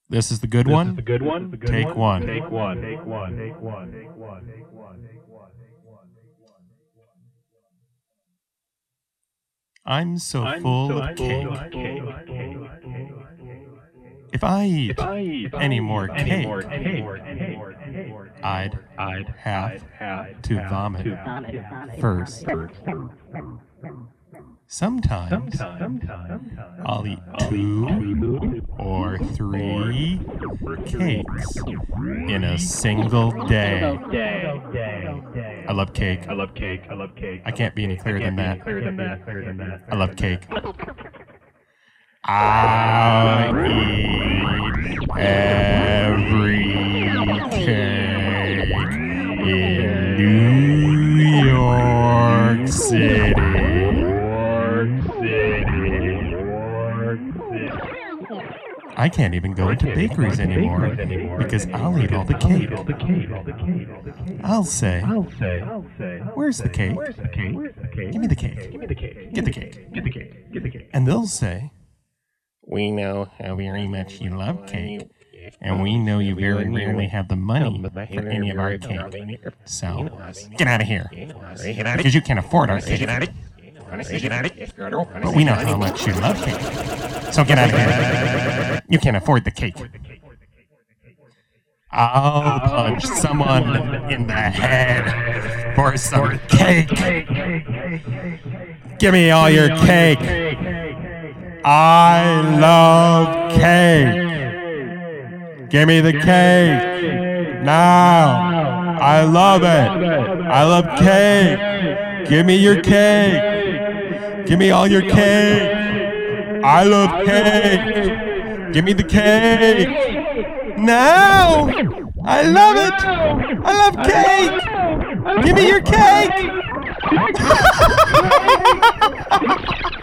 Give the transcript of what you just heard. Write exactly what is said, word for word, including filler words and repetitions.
This is the good This one. is the good one. The good Take one. Take one. Take one. Take one. Take one. Take one. I'm so I'm full so of full cake. of cake. If I eat If I eat any more any cake, more cake, I'd I'd have have to have vomit to first. Sometimes Sometimes I'll eat two or three cakes in a single day. I love cake. I love cake. I love cake. I can't be any clearer than that. Clearer than that. Clearer than that. I love cake. I eat every cake in New York City. I can't even go into bakeries anymore because I'll eat all the cake. I'll say, "Where's the cake? Give me the cake. Get the cake. Get the cake. Get the cake." And they'll say, "We know how very much you love cake, and we know you very rarely have the money for any of our cake. So, get out of here, because you can't afford our cake. But we know how much you love cake. So get out of here. You can't afford the cake. I'll punch someone in the head for some cake. Give me all your cake. I love cake. Give me the cake. Now. I love it. I love cake. Give me your cake. Give me all your cake. I love cake. Give me the cake. Now. I love it. I love cake. Give me your cake.